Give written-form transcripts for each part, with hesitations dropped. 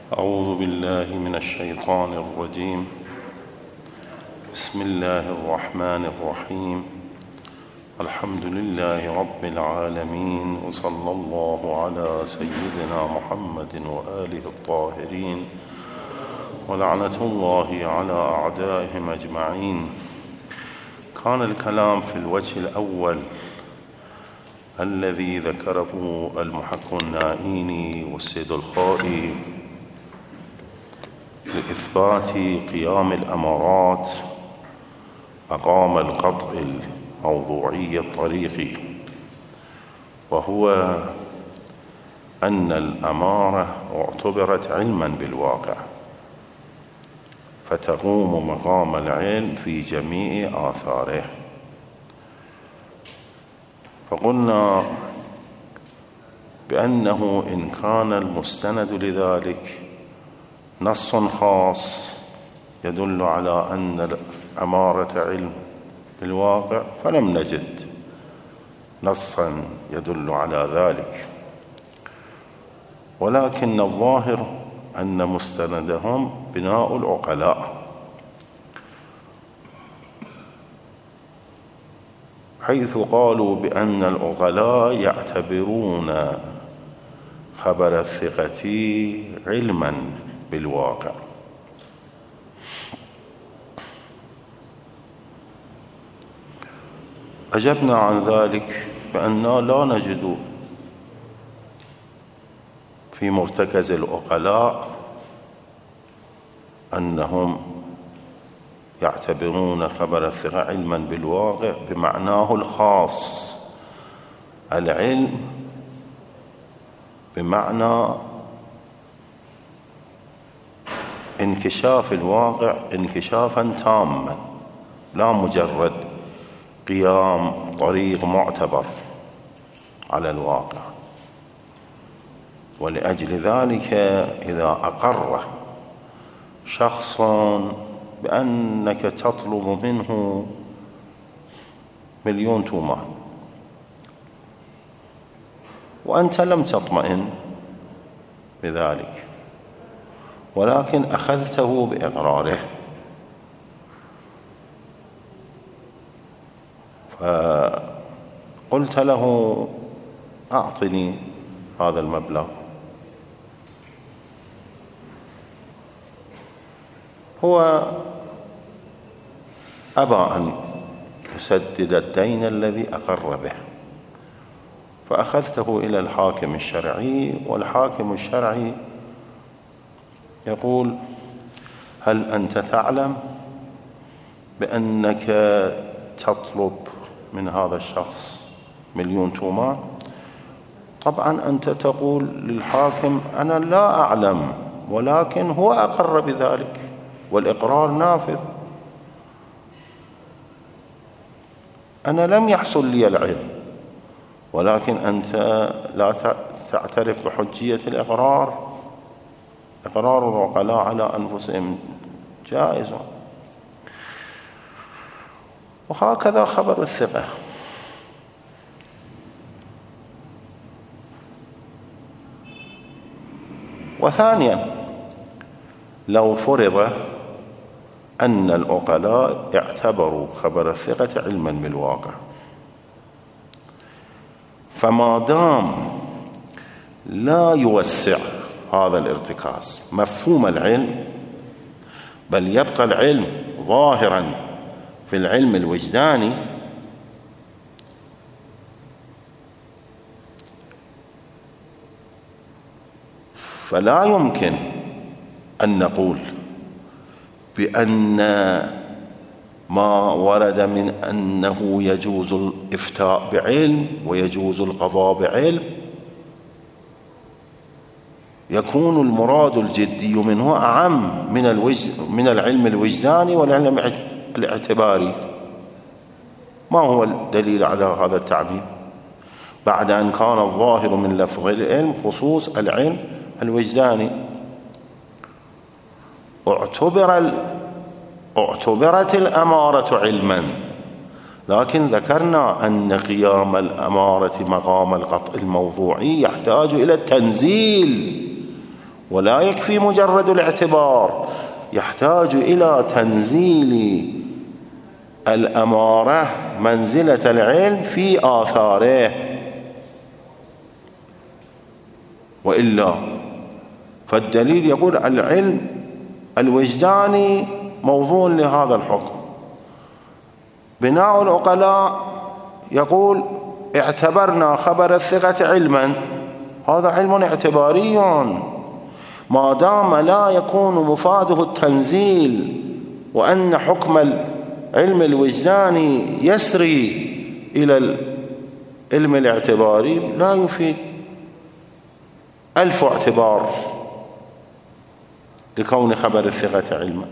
أعوذ بالله من الشيطان الرجيم. بسم الله الرحمن الرحيم. الحمد لله رب العالمين، وصلى الله على سيدنا محمد وآله الطاهرين، ولعنة الله على أعدائهم أجمعين. كان الكلام في الوجه الأول الذي ذكره المحق النائيني والسيد الخائي لإثبات قيام الأمارات مقام القطع الموضوعي الطريقي، وهو أن الأمارة اعتبرت علما بالواقع فتقوم مقام العلم في جميع آثاره. فقلنا بأنه إن كان المستند لذلك نص خاص يدل على أن الأمارة علم بالواقع، فلم نجد نصا يدل على ذلك، ولكن الظاهر أن مستندهم بناء العقلاء، حيث قالوا بأن العقلاء يعتبرون خبر الثقة علما بالواقع. أجبنا عن ذلك بأننا لا نجد في مرتكز العقلاء أنهم يعتبرون خبر الثقة علما بالواقع بمعناه الخاص. العلم بمعنى انكشاف الواقع انكشافا تاما، لا مجرد قيام طريق معتبر على الواقع. ولأجل ذلك إذا أقر شخص بأنك تطلب منه 1,000,000 تومان وأنت لم تطمئن بذلك، ولكن أخذته بإقراره، فقلت له أعطني هذا المبلغ، هو أبى أن يسدد الدين الذي أقر به، فأخذته إلى الحاكم الشرعي، والحاكم الشرعي يقول: هل أنت تعلم بأنك تطلب من هذا الشخص 1,000,000 تومان؟ طبعا أنت تقول للحاكم: أنا لا أعلم، ولكن هو أقر بذلك والإقرار نافذ، أنا لم يحصل لي العلم، ولكن أنت لا تعترف بحجية الإقرار. إقرار العقلاء على أنفسهم جائز، وهكذا خبر الثقة. وثانيا، لو فرض أن العقلاء اعتبروا خبر الثقة علما بالواقع، فما دام لا يوسع هذا الارتكاز مفهوم العلم، بل يبقى العلم ظاهرا في العلم الوجداني، فلا يمكن أن نقول بأن ما ورد من أنه يجوز الإفتاء بعلم ويجوز القضاء بعلم يكون المراد الجدي منه أعم من العلم الوجداني والعلم الاعتباري. ما هو الدليل على هذا التعبير بعد أن كان الظاهر من لفظ العلم خصوص العلم الوجداني؟ اعتبرت الأمارة علما، لكن ذكرنا أن قيام الأمارة مقام القطع الموضوعي يحتاج إلى التنزيل ولا يكفي مجرد الاعتبار، يحتاج إلى تنزيل الأمارة منزلة العلم في آثاره، وإلا فالدليل يقول العلم الوجداني موضوع لهذا الحكم. بناء العقلاء يقول اعتبرنا خبر الثقة علما، هذا علم اعتباري ما دام لا يكون مفاده التنزيل، وأن حكم العلم الوجداني يسري إلى العلم الاعتباري لا يفيد 1000 اعتبار لكون خبر الثقة علما.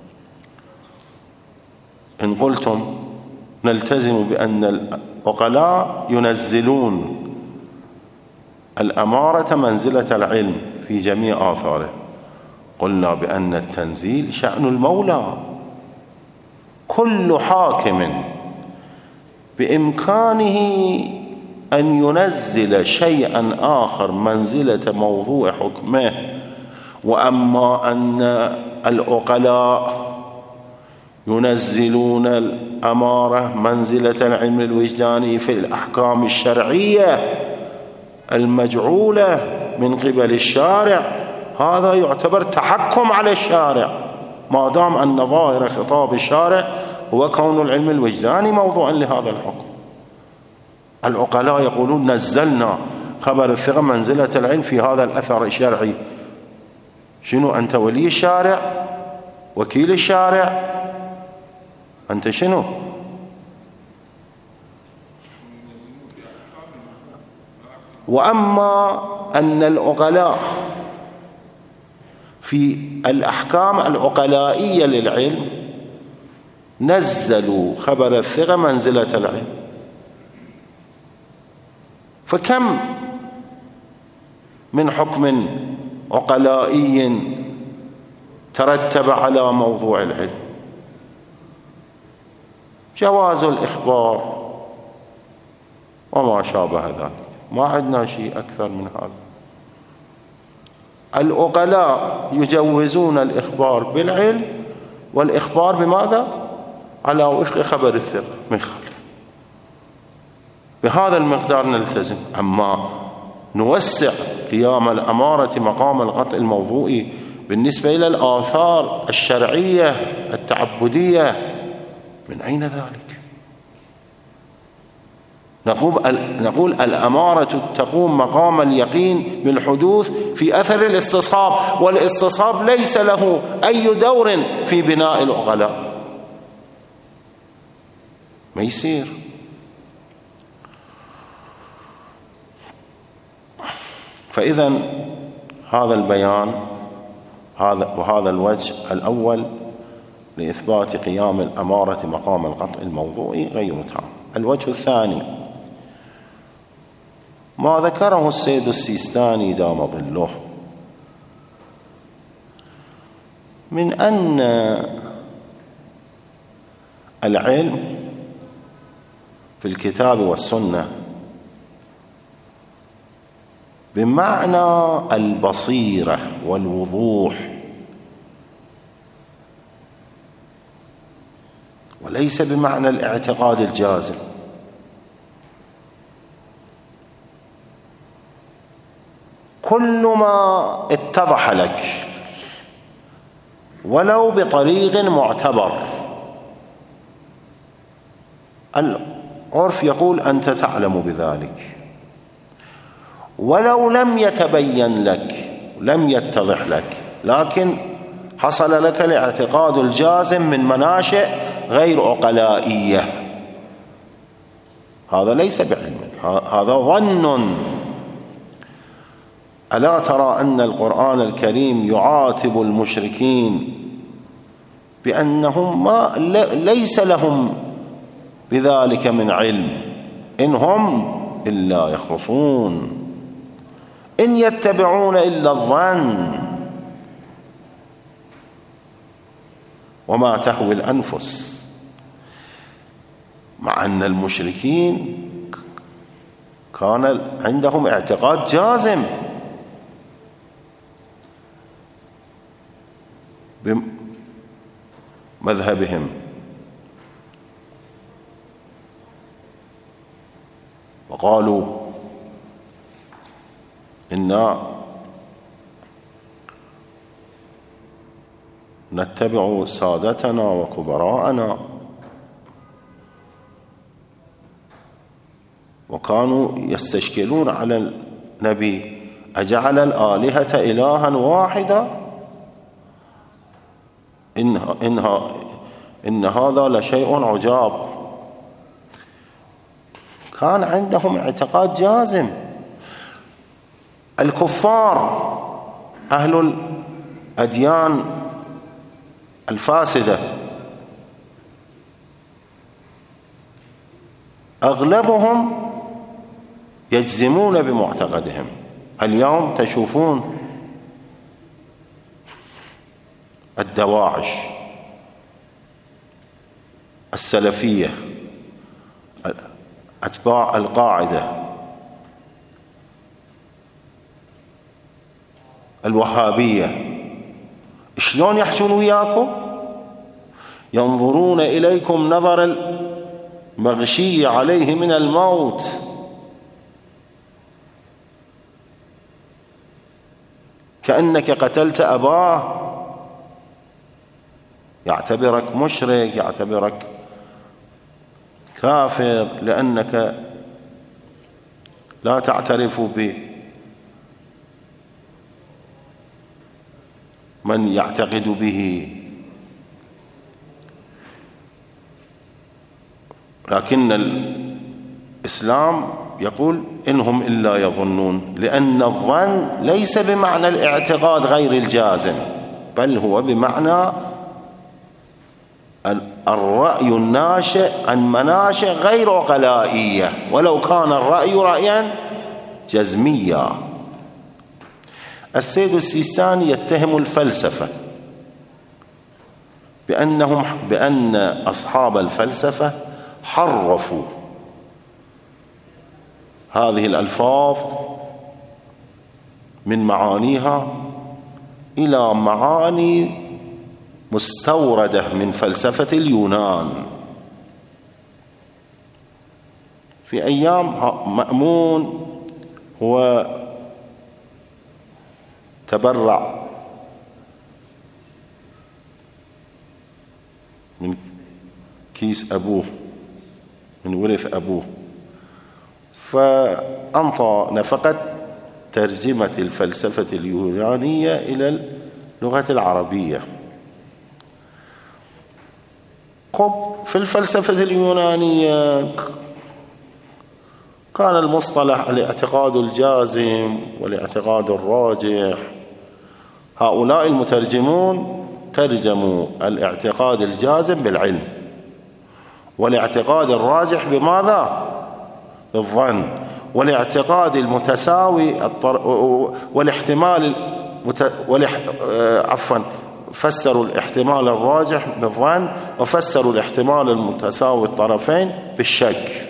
إن قلتم نلتزم بأن العقلاء ينزلون الأمارة منزلة العلم في جميع آثاره، قلنا بأن التنزيل شأن المولى. كل حاكم بإمكانه أن ينزل شيئا آخر منزلة موضوع حكمه، وأما أن العقلاء ينزلون الأمارة منزلة العلم الوجداني في الأحكام الشرعية المجعولة من قبل الشارع، هذا يعتبر تحكم على الشارع، ما دام أن ظاهر خطاب الشارع هو كون العلم الوجداني موضوعا لهذا الحكم. العقلاء يقولون نزلنا خبر الثقة منزلة العلم في هذا الأثر الشرعي. شنو أنت؟ ولي الشارع؟ وكيل الشارع؟ أنت شنو؟ وأما أن العقلاء في الأحكام العقلائية للعلم نزلوا خبر الثقة منزلة العلم، فكم من حكم عقلائي ترتب على موضوع العلم؟ جواز الإخبار وما شابه ذلك، ما عندنا شيء أكثر من هذا. العقلاء يجوزون الإخبار بالعلم، والإخبار بماذا؟ على وفق خبر الثقة من خالف. بهذا المقدار نلتزم. أما نوسع قيام الأمارة مقام القطع الموضوعي بالنسبة إلى الآثار الشرعية التعبدية، من أين ذلك؟ نقول الأمارة تقوم مقام اليقين بالحدوث في أثر الاستصحاب، والاستصحاب ليس له أي دور في بناء العقلاء، ما يصير. فإذا هذا البيان وهذا الوجه الأول لإثبات قيام الأمارة مقام القطع الموضوعي غير تام. الوجه الثاني ما ذكره السيد السيستاني دام ظله من أن العلم في الكتاب والسنة بمعنى البصيرة والوضوح، وليس بمعنى الاعتقاد الجازم. كل ما اتضح لك ولو بطريق معتبر، العرف يقول أنت تعلم بذلك، ولو لم يتبين لك، لم يتضح لك، لكن حصل لك الاعتقاد الجازم من مناشئ غير عقلائية، هذا ليس بعلم، هذا ظن. ألا ترى أن القرآن الكريم يعاتب المشركين بأنهم ليس لهم بذلك من علم، إن هم إلا يخرصون، إن يتبعون إلا الظن وما تهوي الأنفس. مع أن المشركين كان عندهم اعتقاد جازم بمذهبهم. وقالوا إنا نتبع سادتنا وكبراءنا، وكانوا يستشكلون على النبي: أجعل الآلهة إلها واحدا إن هذا لشيء عجاب. كان عندهم اعتقاد جازم. الكفار أهل الأديان الفاسدة أغلبهم يجزمون بمعتقدهم. اليوم تشوفون الدواعش، السلفية، أتباع القاعدة، الوهابية، شلون يحجون وياكم؟ ينظرون إليكم نظر المغشي عليه من الموت، كأنك قتلت أباه. يعتبرك مشرك، يعتبرك كافر، لأنك لا تعترف بمن يعتقد به. لكن الإسلام يقول: إنهم إلا يظنون، لأن الظن ليس بمعنى الاعتقاد غير الجازم، بل هو بمعنى الرأي الناشئ عن مناشئ غير غلائية، ولو كان الرأي رأيا جزميا. السيد السيستاني يتهم الفلسفة بأن أصحاب الفلسفة حرفوا هذه الألفاظ من معانيها إلى معاني مستوردة من فلسفة اليونان. في أيام مأمون هو تبرع من كيس أبوه، من ورث أبوه، فأنطى نفقة ترجمة الفلسفة اليونانية إلى اللغة العربية. في الفلسفة اليونانية كان المصطلح الاعتقاد الجازم والاعتقاد الراجح. هؤلاء المترجمون ترجموا الاعتقاد الجازم بالعلم، والاعتقاد الراجح بماذا؟ بالظن، والاعتقاد المتساوي والاحتمال فسروا الاحتمال الراجح بالظن، وفسروا الاحتمال المتساوي الطرفين بالشك.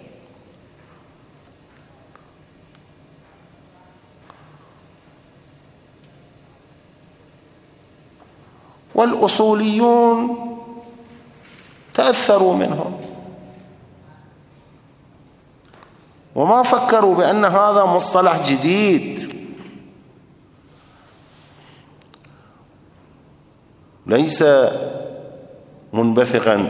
والأصوليون تأثروا منهم وما فكروا بأن هذا مصطلح جديد ليس منبثقا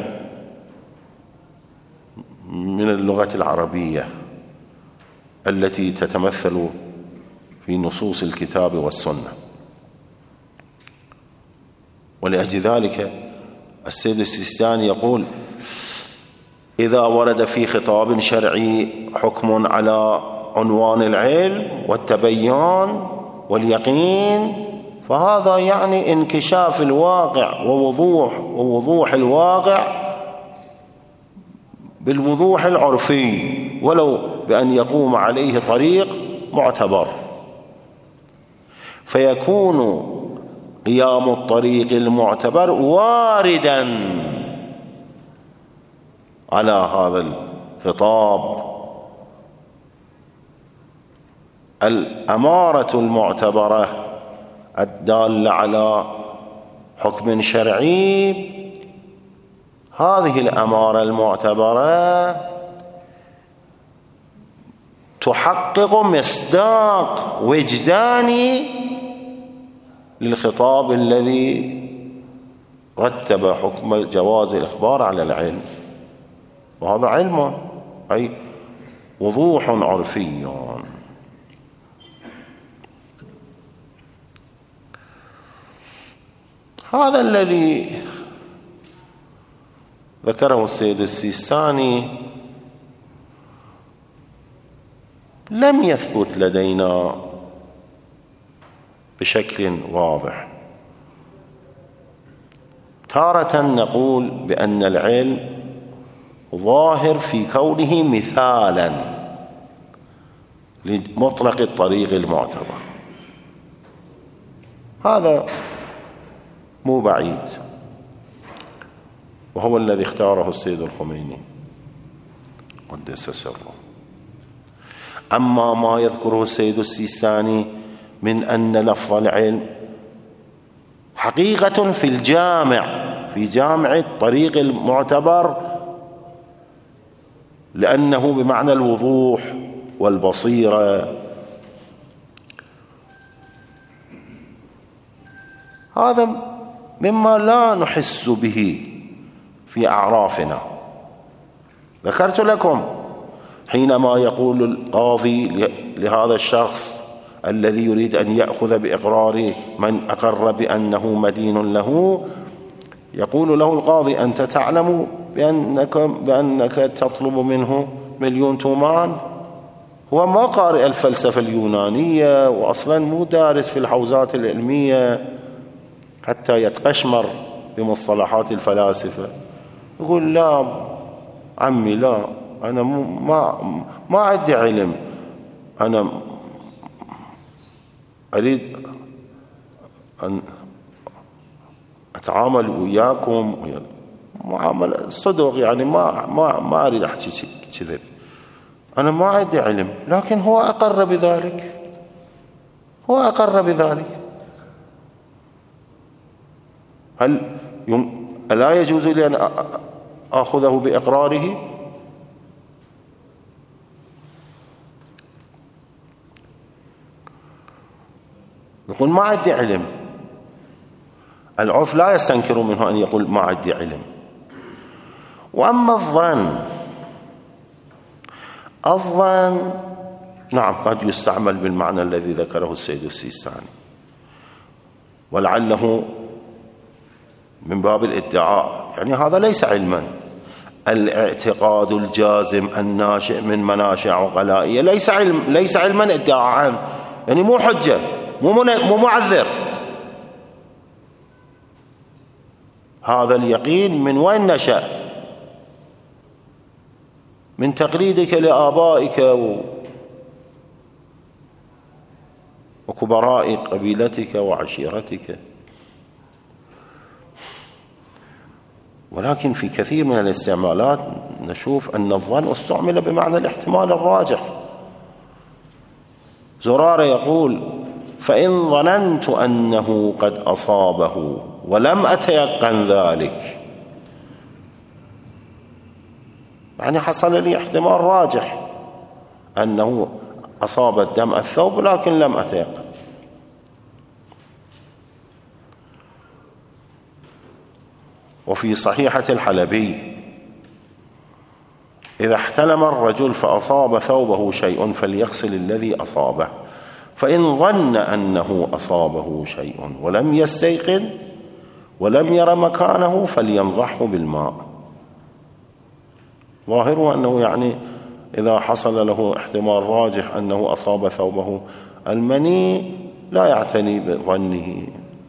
من اللغة العربية التي تتمثل في نصوص الكتاب والسنة. ولأجل ذلك السيد السيستاني يقول: إذا ورد في خطاب شرعي حكم على عنوان العلم والتبيان واليقين، فهذا يعني انكشاف الواقع ووضوح الواقع بالوضوح العرفي، ولو بأن يقوم عليه طريق معتبر، فيكون قيام الطريق المعتبر واردا على هذا الخطاب. الأمارة المعتبرة الدالة على حكم شرعي هذه الأمارة المعتبرة تحقق مصداق وجداني للخطاب الذي رتب حكم جواز الإخبار على العلم، وهذا علم أي وضوح عرفي. هذا الذي ذكره السيد السيستاني لم يثبت لدينا بشكل واضح. تارة نقول بأن العلم ظاهر في كونه مثالا لمطلق الطريق المعتبر، هذا مو بعيد، وهو الذي اختاره السيد الخميني قدس سره. أما ما يذكره السيد السيستاني من أن لفظ العلم حقيقة في جامع الطريق المعتبر، لأنه بمعنى الوضوح والبصيرة، هذا مما لا نحس به في أعرافنا. ذكرت لكم حينما يقول القاضي لهذا الشخص الذي يريد أن يأخذ بإقرار من أقر بأنه مدين له، يقول له القاضي: أنت تعلم بأنك تطلب منه 1,000,000 تومان؟ هو ما قارئ الفلسفة اليونانية، وأصلا مو دارس في الحوزات العلمية حتى يتقشمر بمصطلحات الفلاسفة. يقول: لا عمي، لا، أنا ما عندي علم، أنا أريد أن أتعامل وياكم معاملة صدق، يعني ما أريد أحكي كذب، أنا ما عندي علم. لكن هو أقر بذلك. هل لا يجوز لي أن أخذه بإقراره؟ يقول: ما عندي علم. العرف لا يستنكر منه أن يقول ما عندي علم. وأما الظن نعم قد يستعمل بالمعنى الذي ذكره السيد السيستاني، ولعله من باب الادعاء، يعني هذا ليس علما. الاعتقاد الجازم الناشئ من مناشئ عقلائية ليس علما ادعاء، يعني مو حجة، مو معذر. هذا اليقين من وين نشأ؟ من تقليدك لآبائك وكبراء قبيلتك وعشيرتك. ولكن في كثير من الاستعمالات نشوف أن الظن استعمل بمعنى الاحتمال الراجح. زرارة يقول: فإن ظننت أنه قد أصابه ولم أتيقن ذلك، يعني حصل لي احتمال راجح أنه أصاب الدم الثوب لكن لم أتيقن. وفي صحيحة الحلبي: إذا احتلم الرجل فأصاب ثوبه شيء فليغسل الذي أصابه، فإن ظن أنه أصابه شيء ولم يستيقن ولم ير مكانه فلينضحه بالماء. ظاهره أنه يعني إذا حصل له احتمال راجح أنه أصاب ثوبه المني لا يعتني بظنه.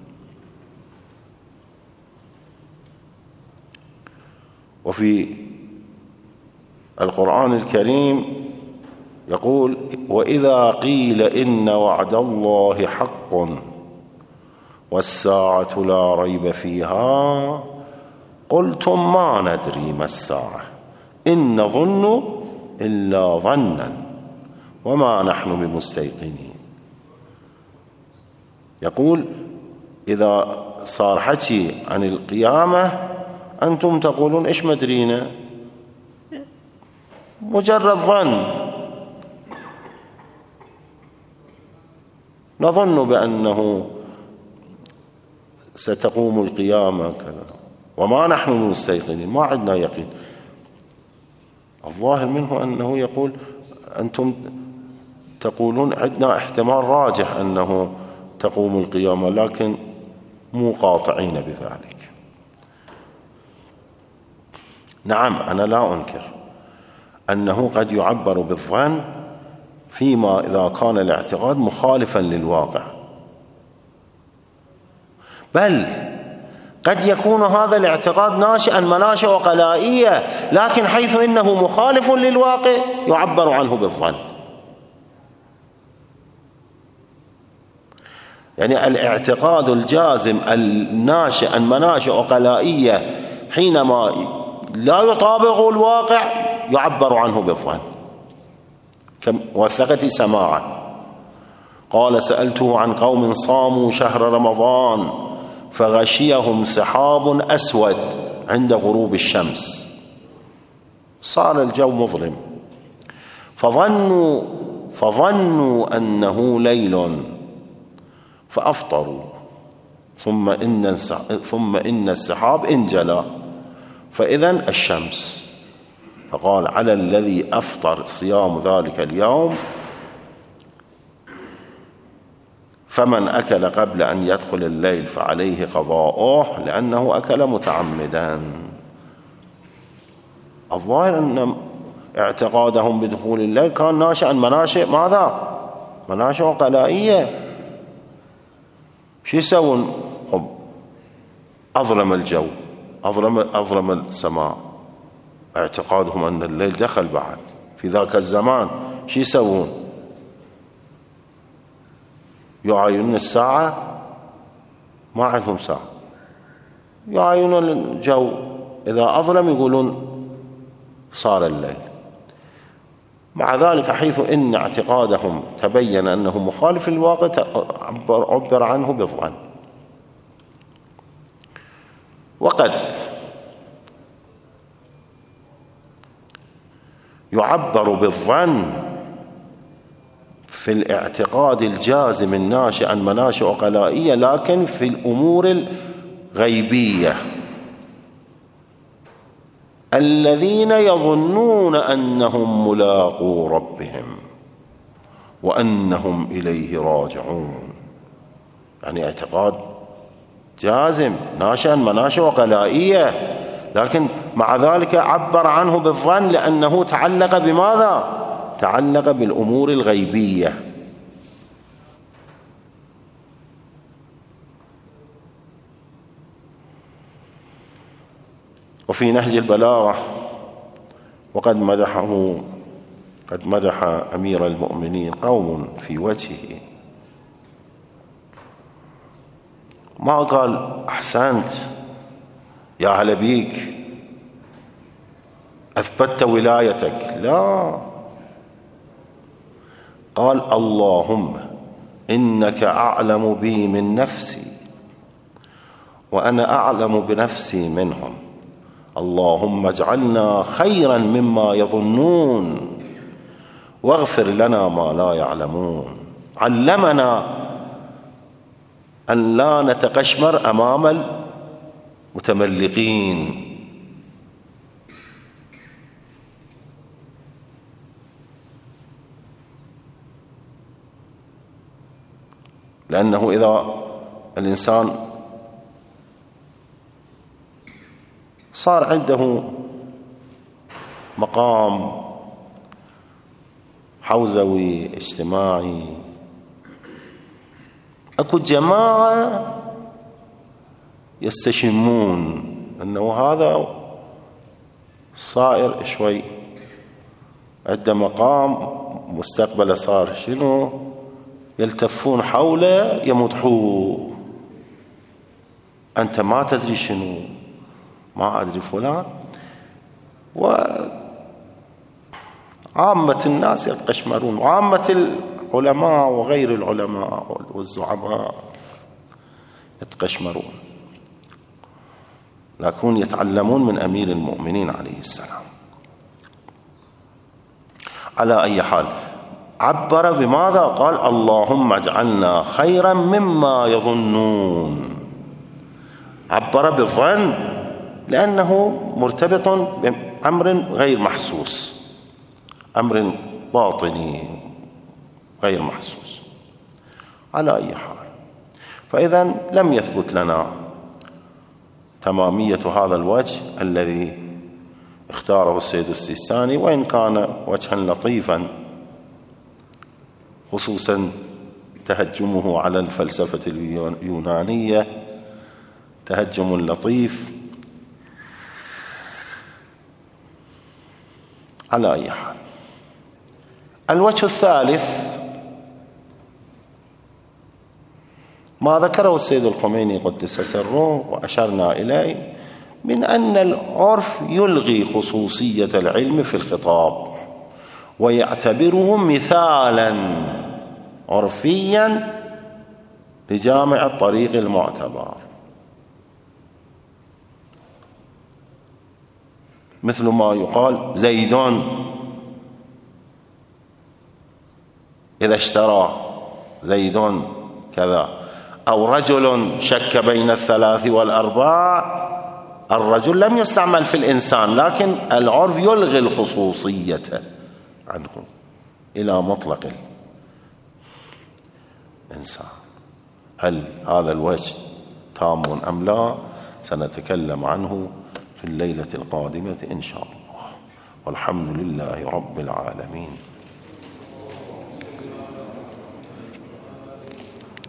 وفي القرآن الكريم يقول: وإذا قيل إن وعد الله حق والساعة لا ريب فيها قلتم ما ندري ما الساعة إن نظن إلا ظنا وما نحن بمستيقنين. يقول: إذا صار حكي عن القيامة أنتم تقولون إيش مدرينا، مجرد ظن، نظن بأنه ستقوم القيامة كذا وما نحن مستيقنين، ما عندنا يقين. الظاهر منه أنه يقول أنتم تقولون عندنا احتمال راجح أنه تقوم القيامة لكن مو قاطعين بذلك. نعم، أنا لا أنكر أنه قد يعبر بالظن فيما إذا كان الاعتقاد مخالفا للواقع، بل قد يكون هذا الاعتقاد ناشئا مناشئ غلائية، لكن حيث إنه مخالف للواقع يعبر عنه بالظن. يعني الاعتقاد الجازم الناشئ مناشئ غلائية حينما لا يطابق الواقع يعبر عنه بالظن، كوثقة سماعة. قال سألته عن قوم صاموا شهر رمضان فغشيهم سحاب أسود عند غروب الشمس، صار الجو مظلم، فظنوا أنه ليل فأفطروا، ثم إن السحاب انجلى فإذن الشمس، فقال على الذي أفطر صيام ذلك اليوم، فمن أكل قبل أن يدخل الليل فعليه قضاؤه لأنه أكل متعمدا. الظاهر أن اعتقادهم بدخول الليل كان ناشئا مناشئ ماذا؟ مناشئ غلائية. شو يسوون؟ أظلم الجو، أظلم السماء، اعتقادهم أن الليل دخل بعد في ذاك الزمان. شو يسوون؟ يعاينون الساعة، ما عندهم ساعة، يعاينون الجو، إذا أظلم يقولون صار الليل. مع ذلك حيث إن اعتقادهم تبين أنه مخالف للواقع عبر عنه بالظن. وقد يعبر بالظن في الاعتقاد الجازم الناشئ مناشئ غلائية، لكن في الأمور الغيبية الذين يظنون أنهم ملاقو ربهم وأنهم إليه راجعون، يعني اعتقاد جازم ناشئا مناشئ غلائية، لكن مع ذلك عبر عنه بالظن لأنه تعلق بماذا؟ تعلق بالأمور الغيبية. وفي نهج البلاغة وقد مدح أمير المؤمنين قوم في وجهه، ما قال أحسنت يا هلا بيك أثبتت ولايتك، لا، قال اللهم إنك أعلم بي من نفسي وأنا أعلم بنفسي منهم، اللهم اجعلنا خيرا مما يظنون واغفر لنا ما لا يعلمون. علمنا أن لا نتقشمر أمام المتملقين، لأنه إذا الإنسان صار عنده مقام حوزوي اجتماعي، أكو جماعة يستشمون أنه هذا صائر شوي عنده مقام، مستقبله صار شنو، يلتفون حوله يمدحوه، أنت ما تدري شنو، ما أدري فلان. وعامة الناس يتقشمرون، وعامة العلماء وغير العلماء والزعماء يتقشمرون، لكن يتعلمون من أمير المؤمنين عليه السلام. على أي حال عبر بماذا؟ قال اللهم اجعلنا خيرا مما يظنون. عبر بالظن لأنه مرتبط بأمر غير محسوس، أمر باطني غير محسوس. على أي حال فإذا لم يثبت لنا تمامية هذا الوجه الذي اختاره السيد السيستاني، وإن كان وجها لطيفا، خصوصا تهجمه على الفلسفة اليونانية تهجم لطيف. على أي حال الوجه الثالث ما ذكره السيد الخميني قدس سره وأشرنا إليه من أن العرف يلغي خصوصية العلم في الخطاب ويعتبره مثالا عرفيا لجامع الطريق المعتبر، مثل ما يقال زيد إذا اشترى زيد كذا، أو رجل شك بين الثلاث والأرباع. الرجل لم يستعمل في الإنسان، لكن العرف يلغي الخصوصية عنه إلى مطلق الإنسان. هل هذا الوجه تام أم لا؟ سنتكلم عنه في الليلة القادمة إن شاء الله، والحمد لله رب العالمين.